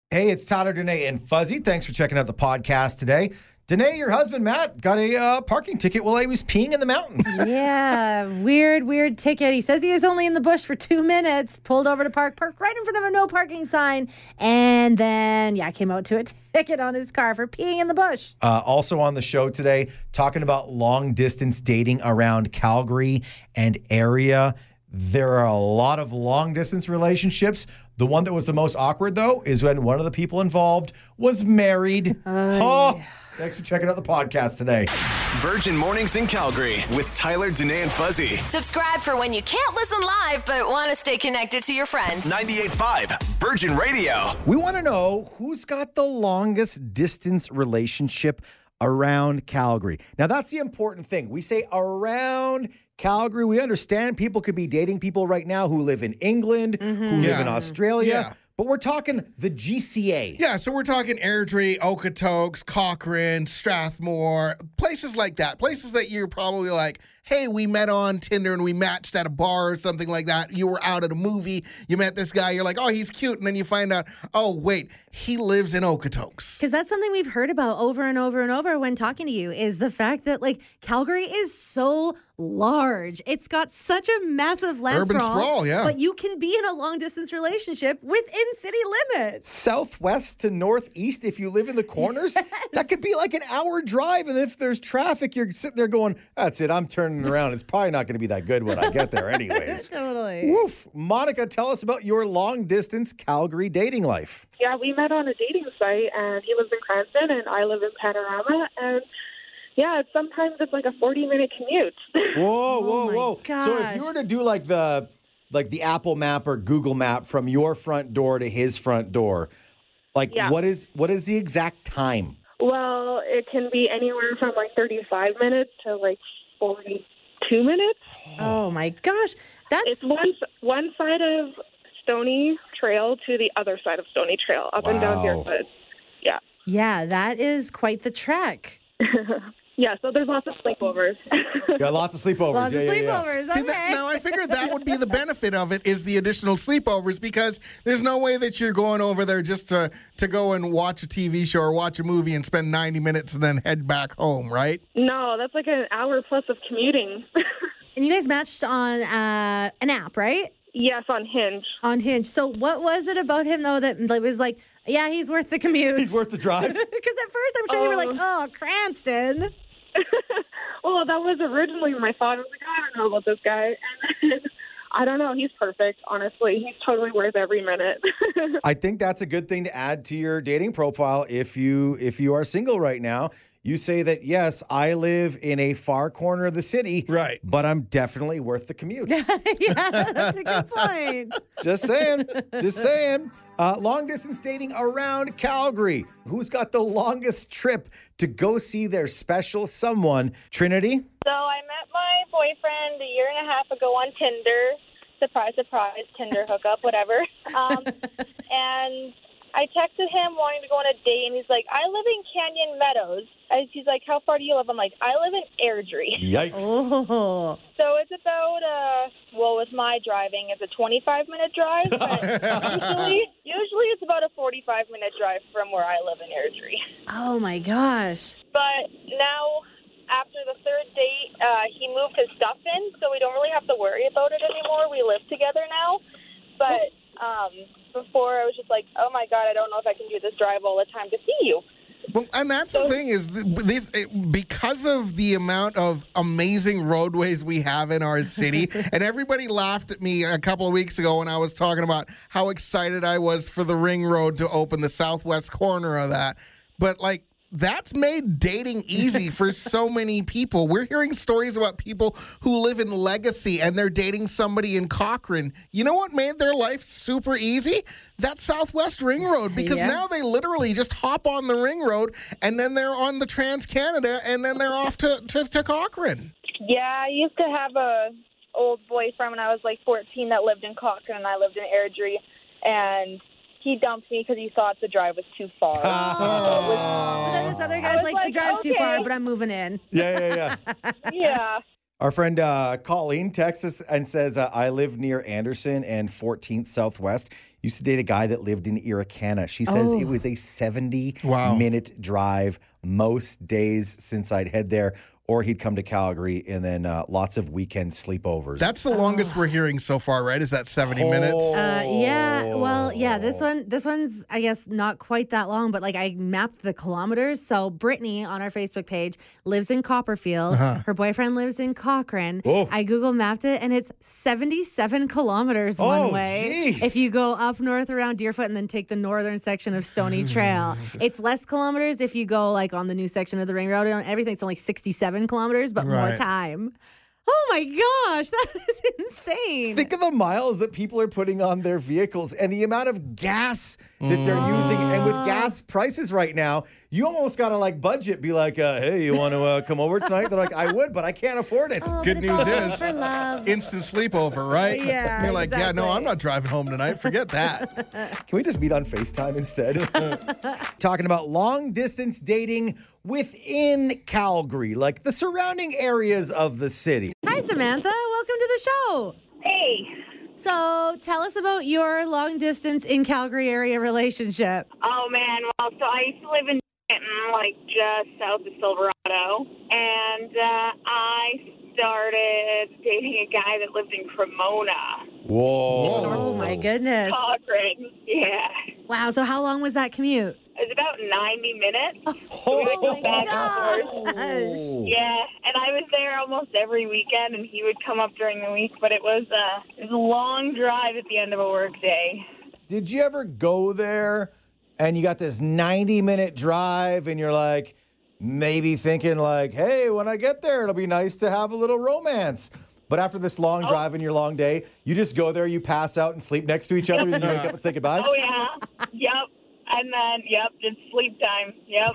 Hey, it's Tyler, Danae, and Fuzzy. Thanks for checking out the podcast today. Danae, your husband, Matt, got a parking ticket while he was peeing in the mountains. Yeah, weird ticket. He says he was only in the bush for 2 minutes, pulled over to parked right in front of a no parking sign, and then, came out to a ticket on his car for peeing in the bush. Also on the show today, talking about long-distance dating around Calgary and area. There are a lot of long-distance relationships. The one that was the most awkward, though, is when one of the people involved was married. Thanks for checking out the podcast today. Virgin Mornings in Calgary with Tyler, Danae, and Fuzzy. Subscribe for when you can't listen live but want to stay connected to your friends. 98.5 Virgin Radio. We want to know who's got the longest distance relationship around Calgary. Now, that's the important thing. We say around Calgary. We understand people could be dating people right now who live in England, who live in Australia. Yeah. But we're talking the GCA. Yeah, so we're talking Airdrie, Okotoks, Cochrane, Strathmore, places like that. Places that you're probably like, hey, we met on Tinder and we matched at a bar or something like that. You were out at a movie. You met this guy. You're like, oh, he's cute. And then you find out, oh, wait, he lives in Okotoks. Because that's something we've heard about over and over and over when talking to you is the fact that, Calgary is so large. It's got such a massive land Urban sprawl, yeah. But you can be in a long-distance relationship within city limits. Southwest to northeast, if you live in the corners, that could be like an hour drive. And if there's traffic, you're sitting there going, that's it, I'm turning around. It's probably not going to be that good when I get there anyways. Totally. Woof. Monica, tell us about your long-distance Calgary dating life. Yeah, we met on a dating site, and he lives in Cranston, and I live in Panorama, and sometimes it's like a 40-minute commute. Whoa. Gosh. So if you were to do the Apple Map or Google Map from your front door to his front door, what is the exact time? Well, it can be anywhere from 35 minutes to 42 minutes. Oh my gosh. It's one side of Stony Trail to the other side of Stony Trail, up and down Deerfoot. Yeah. Yeah, that is quite the trek. Yeah, so there's lots of sleepovers. Yeah, lots of sleepovers. Lots of sleepovers. See, Okay. now I figured that would be the benefit of it is the additional sleepovers because there's no way that you're going over there just to go and watch a TV show or watch a movie and spend 90 minutes and then head back home, right? No, that's like an hour plus of commuting. And you guys matched on an app, right? Yes, on Hinge. On Hinge. So what was it about him, though, that was like, yeah, he's worth the commute? He's worth the drive? Because at first I'm sure you were like, oh, Cranston. Well, that was originally my thought. I was like, I don't know about this guy. And then, I don't know. He's perfect, honestly. He's totally worth every minute. I think that's a good thing to add to your dating profile if you are single right now. You say that, yes, I live in a far corner of the city, right? But I'm definitely worth the commute. Yeah, that's a good point. Just saying. Long distance dating around Calgary. Who's got the longest trip to go see their special someone? Trinity? So I met my boyfriend a year and a half ago on Tinder. Surprise, surprise, Tinder hookup, whatever. And I texted him wanting to go on a date, and he's like, I live in Canyon Meadows. He's like, how far do you live? I'm like, I live in Airdrie. Yikes. Oh. So it's about, with my driving, it's a 25-minute drive. But usually it's about a 45-minute drive from where I live in Airdrie. Oh, my gosh. But now, after the third date, he moved his stuff in, so we don't really have to worry about it anymore. We live together now. But before, I was just like, oh, my God, I don't know if I can do this drive all the time to see you. Well, and that's the thing is because of the amount of amazing roadways we have in our city, and everybody laughed at me a couple of weeks ago when I was talking about how excited I was for the Ring Road to open, the southwest corner of that. But, that's made dating easy for so many people. We're hearing stories about people who live in Legacy and they're dating somebody in Cochrane. You know what made their life super easy? That Southwest Ring Road, because now they literally just hop on the Ring Road and then they're on the Trans-Canada and then they're off to Cochrane. Yeah, I used to have a old boyfriend when I was 14 that lived in Cochrane and I lived in Airdrie, and he dumped me because he thought the drive was too far. But then this other guy's like, the drive's too far, but I'm moving in. Yeah. Yeah. Our friend Colleen texts us and says, I live near Anderson and 14th Southwest. Used to date a guy that lived in Irricana. She says it was a 70-minute drive most days since I'd head there, or he'd come to Calgary, and then lots of weekend sleepovers. That's the longest we're hearing so far, right? Is that 70 minutes? Yeah. Well, yeah. This one's I guess not quite that long, but like I mapped the kilometers. So Brittany on our Facebook page lives in Copperfield. Her boyfriend lives in Cochrane. Oh. I Google mapped it, and it's 77 kilometers one way. Geez. If you go up north around Deerfoot and then take the northern section of Stony Trail, it's less kilometers if you go like on the new section of the Ring Road and everything. It's only 67 kilometers, but more Right. time. Oh my gosh, that is insane. Think of the miles that people are putting on their vehicles and the amount of gas that they're using. And with gas prices right now, you almost got to like budget, be like, hey, you want to come over tonight? They're like, I would, but I can't afford it. Oh, Good but it's news all is for love. instant sleepover, right? Yeah, You're like, yeah, no, exactly. I'm not driving home tonight. Forget that. Can we just meet on FaceTime instead? Talking about long distance dating within Calgary, like the surrounding areas of the city. Hi, Samantha. Welcome to the show. Hey. So, tell us about your long distance in Calgary area relationship. Oh, man. Well, so I used to live in Denton, like just south of Silverado. And I started dating a guy that lived in Cremona. Whoa. Oh, my goodness. Cochrane. Yeah. Wow. So, how long was that commute? It was about 90 minutes. Oh, back and gosh. forth. Yeah, and I was there almost every weekend, and he would come up during the week, but it was a long drive at the end of a work day. Did you ever go there and you got this 90-minute drive and you're like, maybe thinking like, hey, when I get there, it'll be nice to have a little romance. But after this long drive and your long day, you just go there, you pass out and sleep next to each other, and then you wake up and say goodbye? Oh, yeah. Yep. And then, just sleep time. Yep.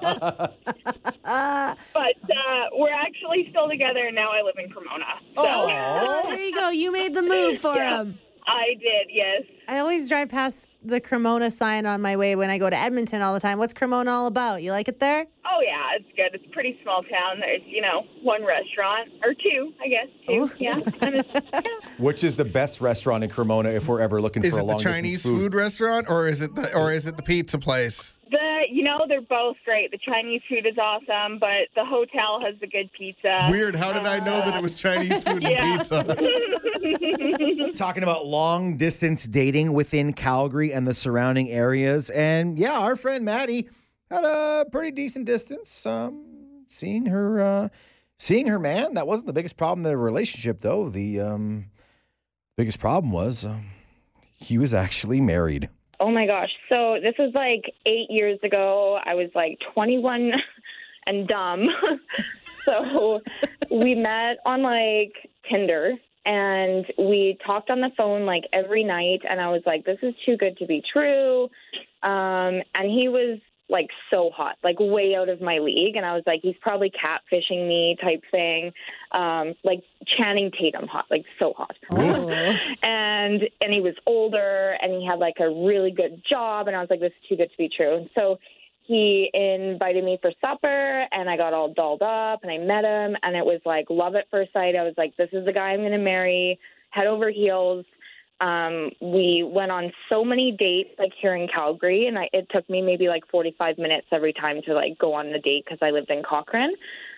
But we're actually still together, and now I live in Cremona. So Oh, there you go. You made the move for Yeah. him. I did, yes. I always drive past the Cremona sign on my way when I go to Edmonton all the time. What's Cremona all about? You like it there? Oh, yeah, it's good. It's a pretty small town. There's, one restaurant, or two, I guess, two. Oh. Yeah. And it's, Which is the best restaurant in Cremona if we're ever looking Is for a it the long Chinese distance food restaurant or is it the pizza place? they're both great. The Chinese food is awesome, but the hotel has the good pizza. Weird. How did I know that it was Chinese food and Yeah. pizza? Talking about long distance dating within Calgary and the surrounding areas. And yeah, our friend Maddie had a pretty decent distance. Seeing her man. That wasn't the biggest problem in the relationship, though. The biggest problem was he was actually married. Oh my gosh. So this was like 8 years ago. I was like 21 and dumb. So we met on like Tinder and we talked on the phone like every night. And I was like, this is too good to be true. And he was like so hot, like way out of my league. And I was like, he's probably catfishing me type thing. Like Channing Tatum hot, like so hot. And he was older and he had like a really good job. And I was like, this is too good to be true. And so he invited me for supper and I got all dolled up and I met him and it was like love at first sight. I was like, this is the guy I'm going to marry, head over heels. We went on so many dates, like here in Calgary, and it took me maybe like 45 minutes every time to like go on the date because I lived in Cochrane.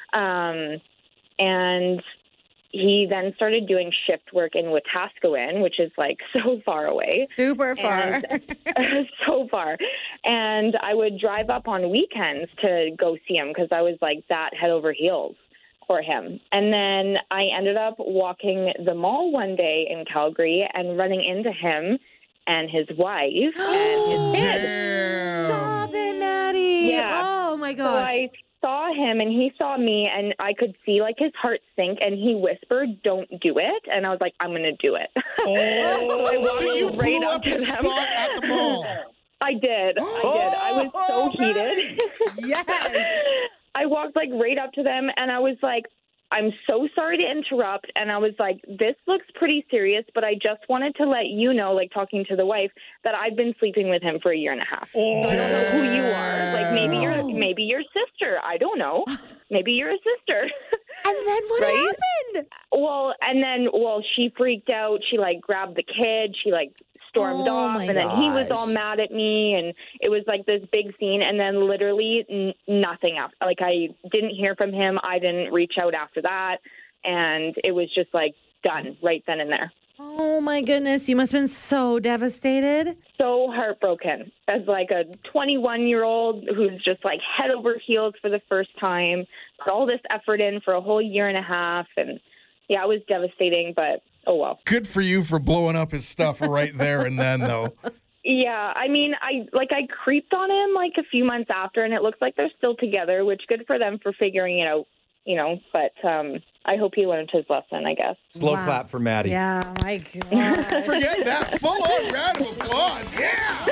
And he then started doing shift work in Wetaskiwin, which is like so far away. Super far. And, so far. And I would drive up on weekends to go see him because I was like that head over heels for him. And then I ended up walking the mall one day in Calgary and running into him and his wife and his kids. Damn. Stop it, Maddie. Yeah. Oh, my So gosh. I saw him and he saw me and I could see like his heart sink and he whispered, don't do it. And I was like, I'm going to do it. Oh, so you Right blew up up to his them. spot at the mall. I did. I was so heated. Yes. I walked like right up to them and I was like, I'm so sorry to interrupt. And I was like, this looks pretty serious, but I just wanted to let you know, like talking to the wife, that I've been sleeping with him for a year and a half. So I don't know who you are. Like maybe your sister. I don't know. Maybe you're a sister. And then what Right? happened? happened? Well, and then, she freaked out. She, grabbed the kid. She, stormed Oh, off. my And then he was all gosh. mad at me. And it was, this big scene. And then literally nothing else. I didn't hear from him. I didn't reach out after that. And it was just, done right then and there. Oh, my goodness. You must have been so devastated. So heartbroken as, a 21-year-old who's just, head over heels for the first time. Put all this effort in for a whole year and a half. And, yeah, it was devastating, but oh well. Good for you for blowing up his stuff right there and then, though. Yeah, I mean, I creeped on him a few months after, and it looks like they're still together, which good for them for figuring it out, but I hope he learned his lesson, I guess. Slow Wow. clap for Maddie. Yeah, my gosh. Forget that. Full-on round of applause. Yeah!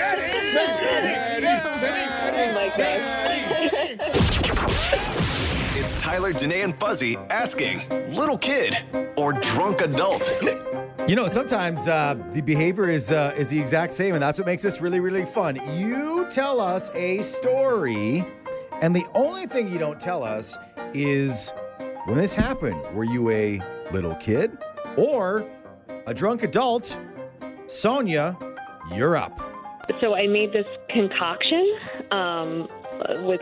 Oh my gosh. It's Tyler, Danae, and Fuzzy asking, little kid or drunk adult? Sometimes the behavior is the exact same, and that's what makes this really, really fun. You tell us a story, and the only thing you don't tell us is when this happened. Were you a little kid or a drunk adult? Sonia, you're up. So I made this concoction with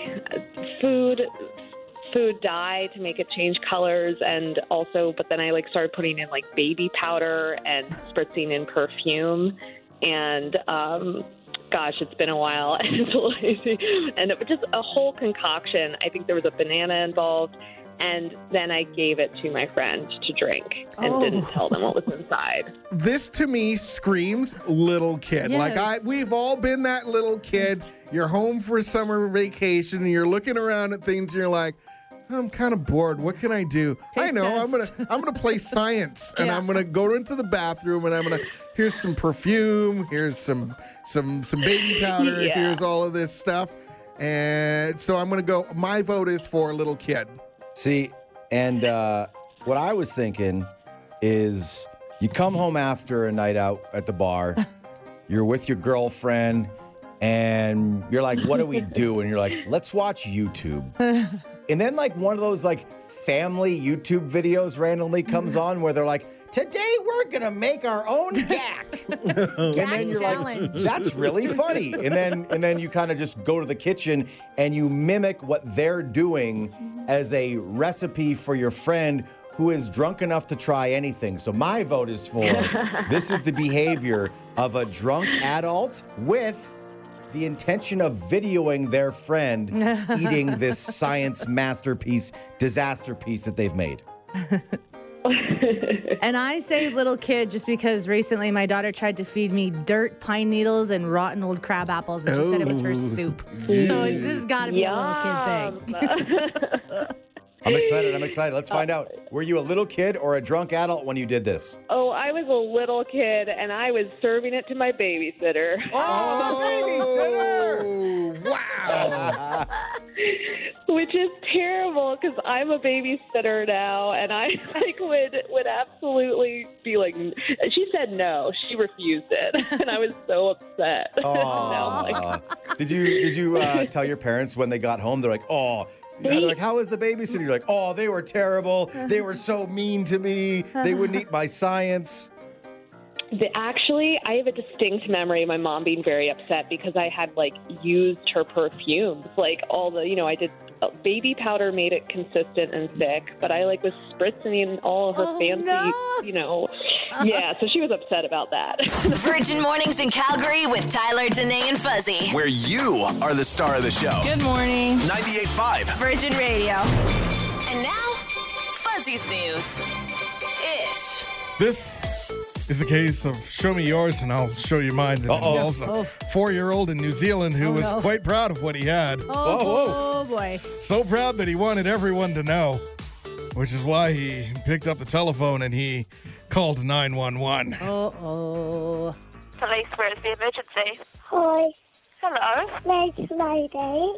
food dye to make it change colors, and also, but then I started putting in baby powder and spritzing in perfume, and gosh, it's been a while, and it was just a whole concoction. I think there was a banana involved. And then I gave it to my friend to drink and didn't tell them what was inside. This to me screams little kid. Yes. We've all been that little kid. You're home for summer vacation and you're looking around at things and you're like, I'm kind of bored. What can I do? I know. test. I'm gonna play science, and Yeah. I'm gonna go into the bathroom, and here's some perfume, here's some baby powder, Yeah. here's all of this stuff, and so I'm gonna go. My vote is for little kid. See, and what I was thinking is you come home after a night out at the bar, you're with your girlfriend, and you're like, what do we do? And you're like, let's watch YouTube. And then one of those family YouTube videos randomly comes on where they're like, today we're going to make our own gack. And then you're challenge. like, that's really funny. And then you kind of just go to the kitchen and you mimic what they're doing as a recipe for your friend who is drunk enough to try anything. So my vote is for this is the behavior of a drunk adult with the intention of videoing their friend eating this science masterpiece, disaster piece that they've made. And I say little kid just because recently my daughter tried to feed me dirt, pine needles, and rotten old crab apples, and she said it was her soup. So this has got to be a little kid thing. I'm excited. Let's find out. Were you a little kid or a drunk adult when you did this? Oh, I was a little kid, and I was serving it to my babysitter. Oh, the babysitter! Wow. Which is terrible because I'm a babysitter now, and I would absolutely be like. She said no, she refused it, and I was so upset. Now I'm like, Did you tell your parents when they got home? They're like, oh. They're like, how was the babysitter? You're like, oh, they were terrible. They were so mean to me. They wouldn't eat my science. Actually, I have a distinct memory of my mom being very upset because I had used her perfumes, all the, I did baby powder made it consistent and thick, but I was spritzing in all of her fancy, no. Yeah, so she was upset about that. Virgin Mornings in Calgary with Tyler, Danae, and Fuzzy. Where you are the star of the show. Good morning. 98.5. Virgin Radio. And now, Fuzzy's News. Ish. This is a case of show me yours and I'll show you mine that involves a 4-year-old in New Zealand who was quite proud of what he had. Oh, boy. So proud that he wanted everyone to know, which is why he picked up the telephone and he called 911. Uh-oh. Police, where's the emergency? Hi, Hello. nice lady.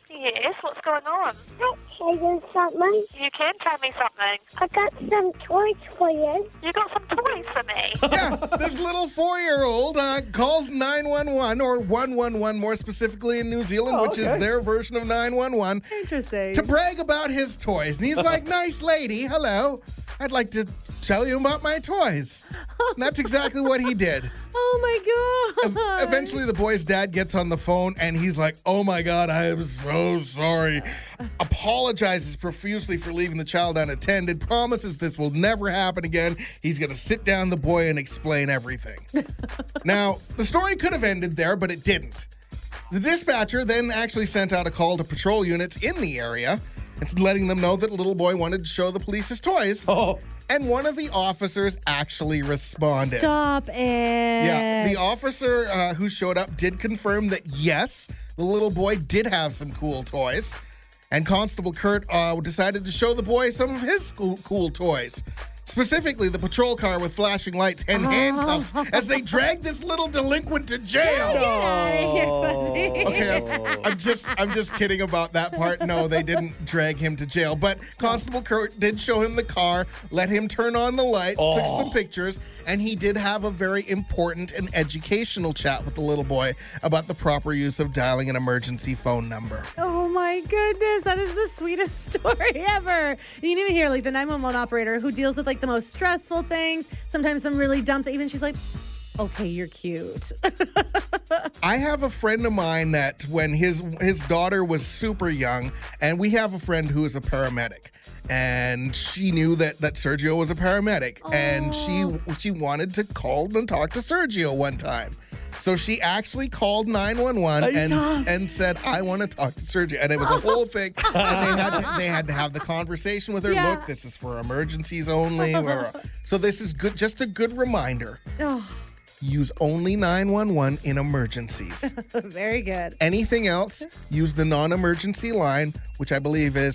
Yes, what's going on? Can I tell you something? You can tell me something. I got some toys for you. You got some toys for me? Yeah, this little 4-year-old called 911, or 111 more specifically in New Zealand, which is their version of 911, Interesting. to brag about his toys. And he's like, nice lady, hello. I'd like to tell you about my toys. And that's exactly what he did. Oh my God. Eventually, the boy's dad gets on the phone and he's like, oh my God, I am so sorry. Apologizes profusely for leaving the child unattended, promises this will never happen again. He's going to sit down the boy and explain everything. Now, the story could have ended there, but it didn't. The dispatcher then actually sent out a call to patrol units in the area, and letting them know that the little boy wanted to show the police his toys. Oh. And one of the officers actually responded. Stop it. Yeah, the officer who showed up did confirm that, yes, the little boy did have some cool toys. And Constable Kurt decided to show the boy some of his cool toys. Specifically, the patrol car with flashing lights and handcuffs as they dragged this little delinquent to jail. Get out of here, Fuzzy. Okay, I'm just kidding about that part. No, they didn't drag him to jail. But Constable Kurt did show him the car, let him turn on the lights, took some pictures, and he did have a very important and educational chat with the little boy about the proper use of dialing an emergency phone number. Oh my goodness, that is the sweetest story ever. You can even hear like the 911 operator who deals with like the most stressful things, sometimes some really dumb things. Even she's like, okay, you're cute. I have a friend of mine that when his daughter was super young, and we have a friend who is a paramedic, and she knew that Sergio was a paramedic, and she wanted to call and talk to Sergio one time. So she actually called 911 and said, I want to talk to Sergio. And it was a whole thing. And they had to have the conversation with her. Yeah. Look, this is for emergencies only. So this is good, just a good reminder. Use only 911 in emergencies. Very good. Anything else, use the non-emergency line, which I believe is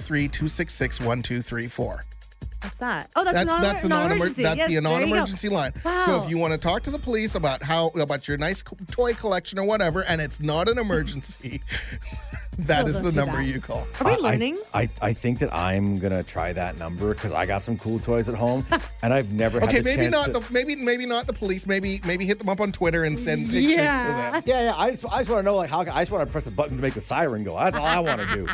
403-266-1234. What's that? Oh, that's the non-emergency. That's the non-emergency line. Wow. So if you want to talk to the police about your nice toy collection or whatever, and it's not an emergency, that is the number you call. Are we learning? I think that I'm gonna try that number because I got some cool toys at home, and I've never had the maybe chance not to... maybe not the police. Maybe hit them up on Twitter and send pictures to them. Yeah. I just want to know I just want to press a button to make the siren go. That's all I want to do.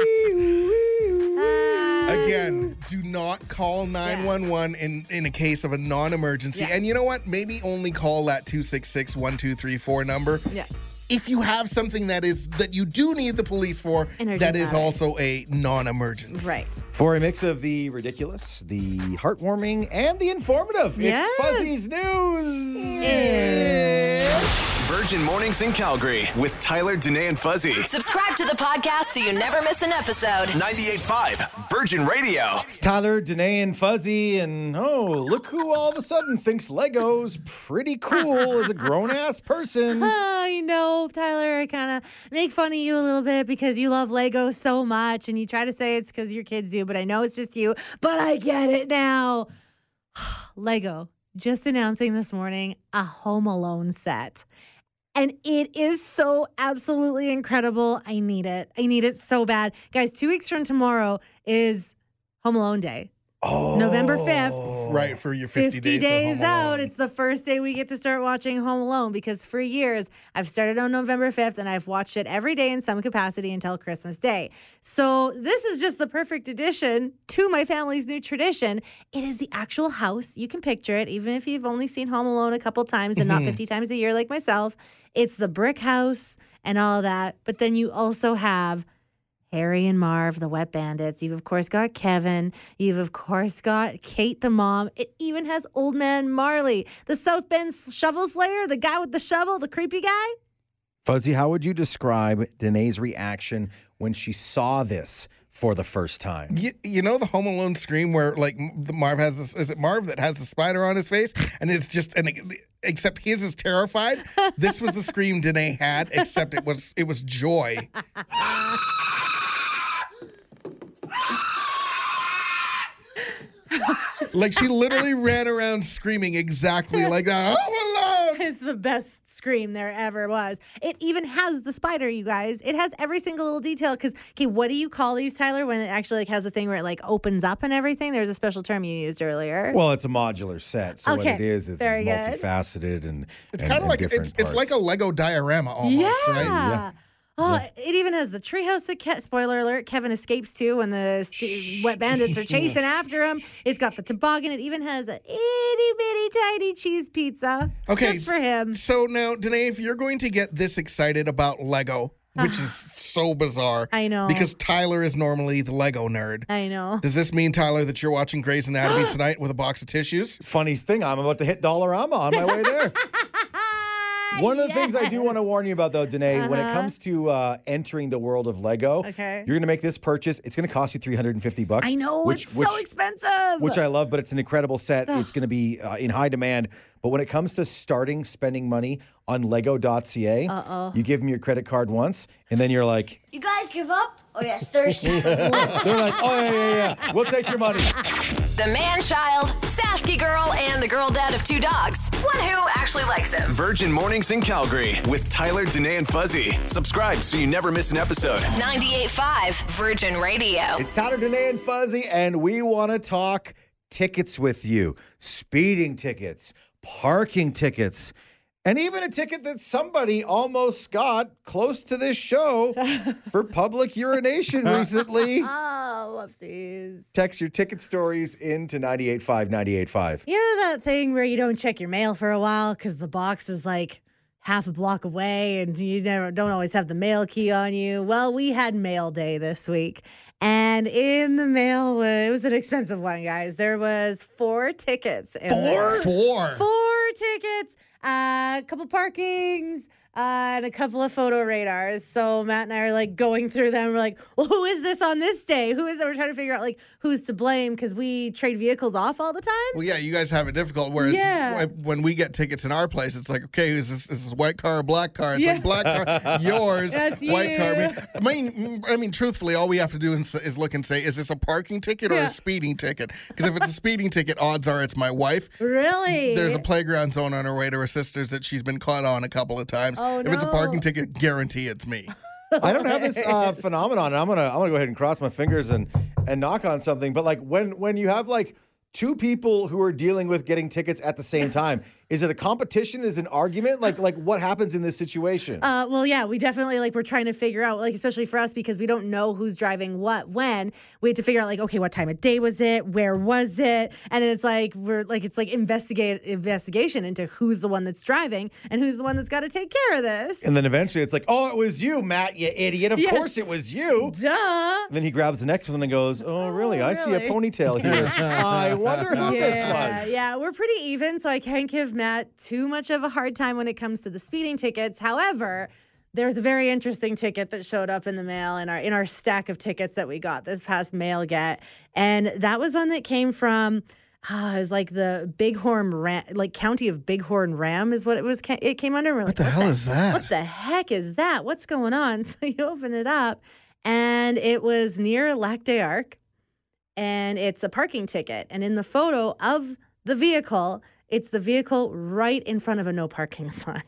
Again, do not call 911 in a case of a non-emergency. Yeah. And you know what? Maybe only call that 266-1234 number. Yeah. If you have something that you do need the police for, that is also a non-emergency. Right. For a mix of the ridiculous, the heartwarming, and the informative, Yes. it's Fuzzy's News. Virgin Mornings in Calgary with Tyler, Danae, and Fuzzy. Subscribe to the podcast so you never miss an episode. 98.5 Virgin Radio. It's Tyler, Danae, and Fuzzy, and look who all of a sudden thinks Lego's pretty cool as a grown-ass person. I know, Tyler, I kind of make fun of you a little bit because you love Lego so much, and you try to say it's because your kids do, but I know it's just you. But I get it now. Lego just announcing this morning a Home Alone set. And it is so absolutely incredible. I need it. I need it so bad. Guys, 2 weeks from tomorrow is Home Alone Day. November 5th. Right, for your 50 days of Home out. Alone. It's the first day we get to start watching Home Alone because for years I've started on November 5th and I've watched it every day in some capacity until Christmas Day. So this is just the perfect addition to my family's new tradition. It is the actual house. You can picture it, even if you've only seen Home Alone a couple times and not 50 times a year like myself. It's the brick house and all that. But then you also have Harry and Marv, the wet bandits. You've, of course, got Kevin. You've, of course, got Kate, the mom. It even has old man Marley, the South Bend shovel slayer, the guy with the shovel, the creepy guy. Fuzzy, how would you describe Danae's reaction when she saw this for the first time? You know the Home Alone scream where like Marv has this, is it Marv that has the spider on his face and it's just except his is terrified. This was the scream Danae had, except it was joy. Like she literally ran around screaming exactly like that. Home Alone! It's the best scream there ever was. It even has the spider, you guys. It has every single little detail. Because, okay, what do you call these, Tyler, when it actually like has a thing where it like opens up and everything? There's a special term you used earlier. Well, it's a modular set, so what Okay, it is very good. multifaceted and It's kind of like it's like a Lego diorama almost, right? Yeah. Oh, it even has the treehouse that, spoiler alert, Kevin escapes to when the wet bandits are chasing after him. It's got the toboggan. It even has a itty bitty tiny cheese pizza. Okay, Just for him. So now, Danae, if you're going to get this excited about Lego, which is so bizarre. I know. Because Tyler is normally the Lego nerd. I know. Does this mean, Tyler, that you're watching Grey's Anatomy tonight with a box of tissues? Funniest thing, I'm about to hit Dollarama on my way there. One of the things I do want to warn you about, though, Danae, when it comes to entering the world of Lego, you're going to make this purchase. It's going to cost you $350. I know, it's so expensive. Which I love, but it's an incredible set. It's going to be in high demand. But when it comes to starting spending money on Lego.ca, you give them your credit card once, and then you're like... You guys give up? Oh, yeah, thirsty. They're like, oh, yeah. We'll take your money. The man-child, Sasky girl, and the girl dad of 2 dogs. One who actually likes him. Virgin Mornings in Calgary with Tyler, Danae, and Fuzzy. Subscribe so you never miss an episode. 98.5 Virgin Radio. It's Tyler, Danae, and Fuzzy, and we want to talk tickets with you. Speeding tickets, parking tickets, and even a ticket that somebody almost got close to this show for public urination recently. Oh, whoopsies. Text your ticket stories into 98.5 98.5. You know that thing where you don't check your mail for a while because the box is like half a block away and you don't always have the mail key on you? Well, we had mail day this week. And in the mail, it was an expensive one, guys. There was 4 tickets. Four Tickets, a couple parkings, and a couple of photo radars. So Matt and I are like going through them. We're like, well, who is this on this day? Who is that? We're trying to figure out like who's to blame because we trade vehicles off all the time. Well, yeah, you guys have it difficult. Whereas when we get tickets in our place, it's like, okay, is this white car or black car? It's like black car, yours, That's white you. car. I mean, truthfully, all we have to do is look and say, is this a parking ticket or a speeding ticket? Because if it's a speeding ticket, odds are it's my wife. Really? There's a playground zone on her way to her sister's that she's been caught on a couple of times. Oh, if it's a no. parking ticket, guarantee it's me. I don't have this phenomenon. And I'm gonna go ahead and cross my fingers and knock on something. But like when you have like 2 people who are dealing with getting tickets at the same time, is it a competition? Is it an argument? Like what happens in this situation? Well, yeah, we definitely we're trying to figure out, like, especially for us, because we don't know who's driving what, when. We had to figure out, like, okay, what time of day was it? Where was it? And then it's like, investigation into who's the one that's driving and who's the one that's got to take care of this. And then eventually it's like, oh, it was you, Matt, you idiot. Of course it was you. Duh. And then he grabs the next one and goes, oh, really? I see a ponytail here. I wonder who this was. Yeah, we're pretty even, so I can't give Matt too much of a hard time when it comes to the speeding tickets. However, there's a very interesting ticket that showed up in the mail in our stack of tickets that we got this past mail get, and that was one that came from it was like the Bighorn Ram, like County of Bighorn Ram is what it was. It came under. We're like, what the hell is that? What the heck is that? What's going on? So you open it up, and it was near Lac des Arcs, and it's a parking ticket, and in the photo of the vehicle, it's the vehicle right in front of a no parking sign.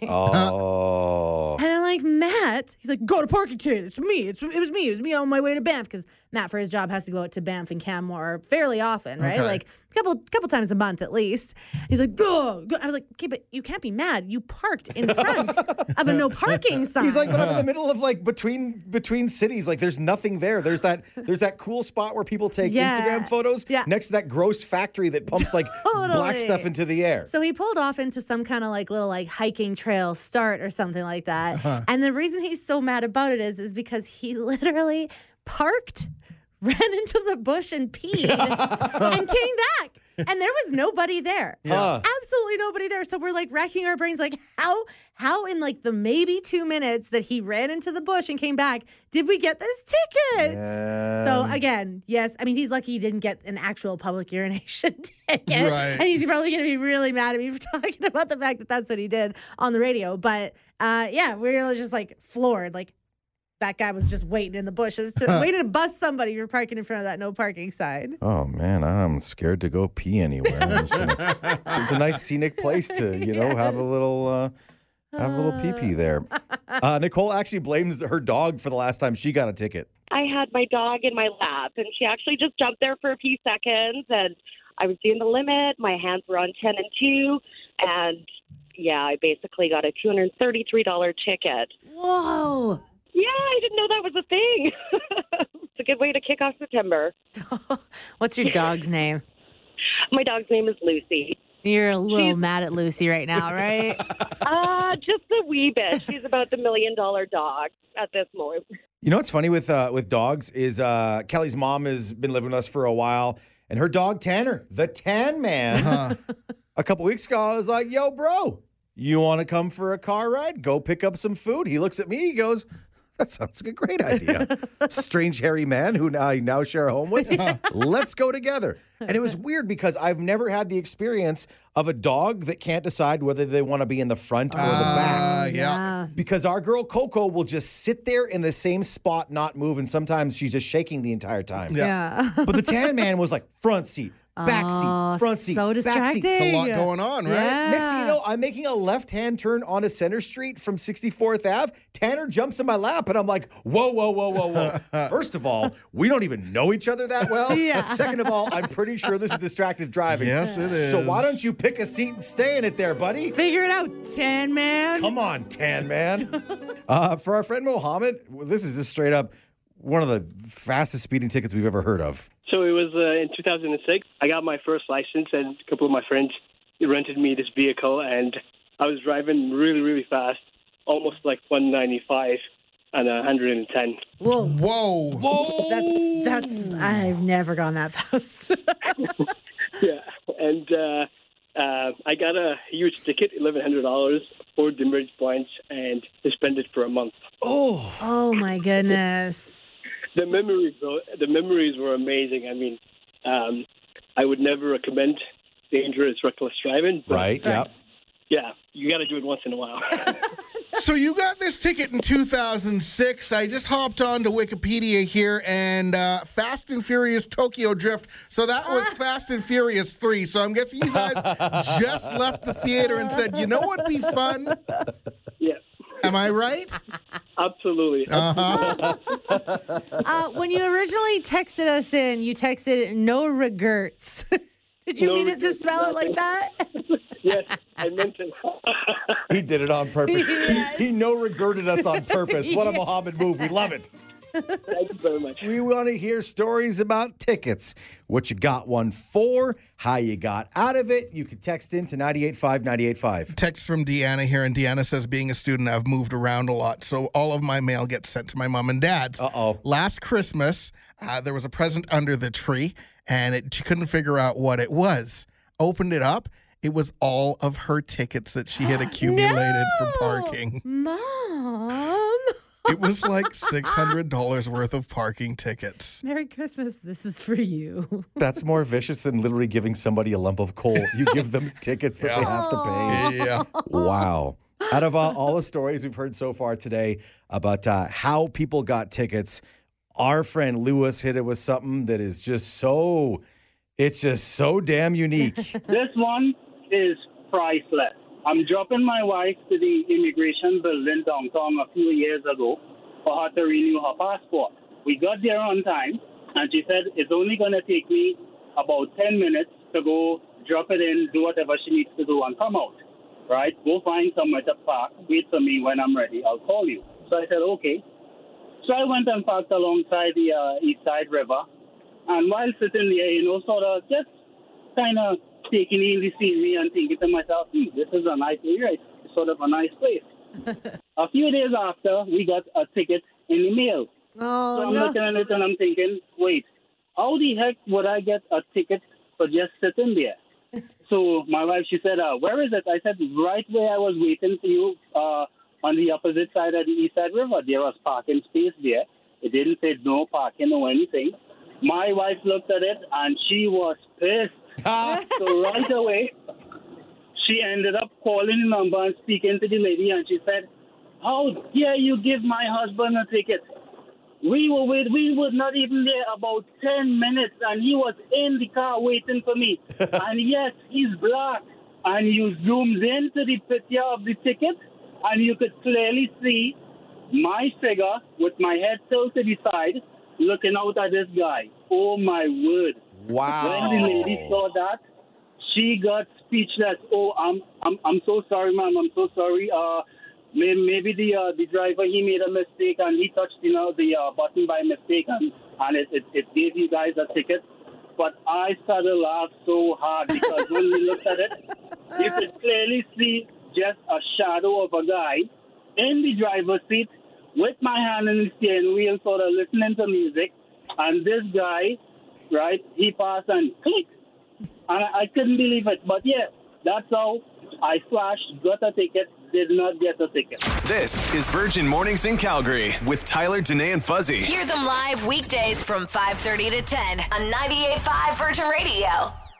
Oh. And I'm like, Matt, he's like, go to parking ticket. It's me. It was me on my way to Banff, because Matt, for his job, has to go out to Banff and Canmore fairly often, right? Okay. Like couple times a month at least. He's like, go. I was like, okay, but you can't be mad. You parked in front of a no parking sign. He's like, but I'm in the middle of like between cities. Like there's nothing there. There's that cool spot where people take Instagram photos next to that gross factory that pumps like black stuff into the air. So he pulled off into some kind of like little like hiking trail start or something like that. And the reason he's so mad about it is because he literally parked, ran into the bush and peed and came back. And there was nobody there. Absolutely nobody there. So we're like racking our brains like, how in like the maybe 2 minutes that he ran into the bush and came back, did we get this ticket? So again, yes. I mean, he's lucky he didn't get an actual public urination ticket. Right. And he's probably going to be really mad at me for talking about the fact that that's what he did on the radio. But yeah, we were just like floored. Like, that guy was just waiting in the bushes, waiting to bust somebody if you're parking in front of that no parking sign. Oh man, I'm scared to go pee anywhere. It's a nice scenic place to, have a little pee-pee there. Nicole actually blames her dog for the last time she got a ticket. I had my dog in my lap, and she actually just jumped there for a few seconds, and I was doing the limit. My hands were on 10 and 2, and yeah, I basically got a $233 ticket. Whoa. Yeah, I didn't know that was a thing. It's a good way to kick off September. What's your dog's name? My dog's name is Lucy. You're a little mad at Lucy right now, right? Just a wee bit. She's about the $1 million dog at this moment. You know what's funny with dogs is Kelly's mom has been living with us for a while, and her dog Tanner, the Tan Man, a couple weeks ago, I was like, "Yo, bro, you want to come for a car ride? Go pick up some food." He looks at me, he goes, "That sounds like a great idea." Strange hairy man who I now share a home with. Let's go together. And it was weird because I've never had the experience of a dog that can't decide whether they want to be in the front or the back. Yeah. Because our girl Coco will just sit there in the same spot, not move, and sometimes she's just shaking the entire time. Yeah. But the Tan Man was like front seat, back seat, front seat, so back distracting. seat. It's a lot going on, right? Yeah. Next thing you know, I'm making a left-hand turn onto Center Street from 64th Ave. Tanner jumps in my lap, and I'm like, whoa. First of all, we don't even know each other that well. Yeah. Second of all, I'm pretty sure this is distracted driving. Yes, it is. So why don't you pick a seat and stay in it there, buddy? Figure it out, Tan Man. Come on, Tan Man. For our friend Mohammed, this is just straight up one of the fastest speeding tickets we've ever heard of. So it was in 2006. I got my first license, and a couple of my friends rented me this vehicle, and I was driving really, really fast, almost like 195 and 110. Whoa. That's I've never gone that fast. Yeah, and I got a huge ticket, $1,100, 4 demerit points, and suspended for a month. Oh my goodness. The memories were amazing. I mean, I would never recommend dangerous, reckless driving. But Right, yeah. Yeah, you got to do it once in a while. So you got this ticket in 2006. I just hopped on to Wikipedia here, and Fast and Furious Tokyo Drift. So that was Fast and Furious 3. So I'm guessing you guys just left the theater and said, you know what'd be fun? Yeah. Am I right? Absolutely. When you originally texted us in, you texted no regrets. Did you mean it to spell it like that? Yes, I meant it. He did it on purpose. Yes. He no regretted us on purpose. What a Mohammed move. We love it. Thank you very much. We want to hear stories about tickets. What you got one for, how you got out of it. You can text in to 985-985. Text from Deanna here, and Deanna says, being a student, I've moved around a lot, so all of my mail gets sent to my mom and dad's. Uh-oh. Last Christmas, there was a present under the tree, and she couldn't figure out what it was. Opened it up. It was all of her tickets that she had accumulated for parking. Mom. It was like $600 worth of parking tickets. Merry Christmas. This is for you. That's more vicious than literally giving somebody a lump of coal. You give them tickets that they have to pay. Yeah. Wow. Out of all the stories we've heard so far today about how people got tickets, our friend Lewis hit it with something that is just so damn unique. This one is priceless. I'm dropping my wife to the immigration building downtown a few years ago for her to renew her passport. We got there on time, and she said it's only going to take me about 10 minutes to go drop it in, do whatever she needs to do, and come out. Right? Go find somewhere to park. Wait for me when I'm ready. I'll call you. So I said, okay. So I went and parked alongside the East Side River. And while sitting there, sort of just kind of taking in the scenery and thinking to myself, this is a nice area. It's sort of a nice place. A few days after, we got a ticket in the mail. Oh, so I'm looking at it and I'm thinking, wait, how the heck would I get a ticket for just sitting there? So my wife, she said, where is it? I said, right where I was waiting for you on the opposite side of the East Side River. There was parking space there. It didn't say no parking or anything. My wife looked at it and she was pissed. So right away, she ended up calling the number and speaking to the lady, and she said, how dare you give my husband a ticket? We were not even there about 10 minutes, and he was in the car waiting for me. And yes, he's black. And you zoomed into the picture of the ticket, and you could clearly see my figure with my head tilted to the side, looking out at this guy. Oh my word! Wow! When the lady saw that, she got speechless. Oh, I'm so sorry, ma'am. I'm so sorry. Maybe the driver, he made a mistake and he touched the button by mistake and it gave you guys a ticket. But I started to laugh so hard because when we looked at it, you could clearly see just a shadow of a guy in the driver's seat with my hand in the steering wheel, sort of listening to music. And this guy, right, he passed and click. And I couldn't believe it. But yeah, that's how I flashed, got a ticket, did not get a ticket. This is Virgin Mornings in Calgary with Tyler, Danae, and Fuzzy. Hear them live weekdays from 5:30 to 10 on 98.5 Virgin Radio.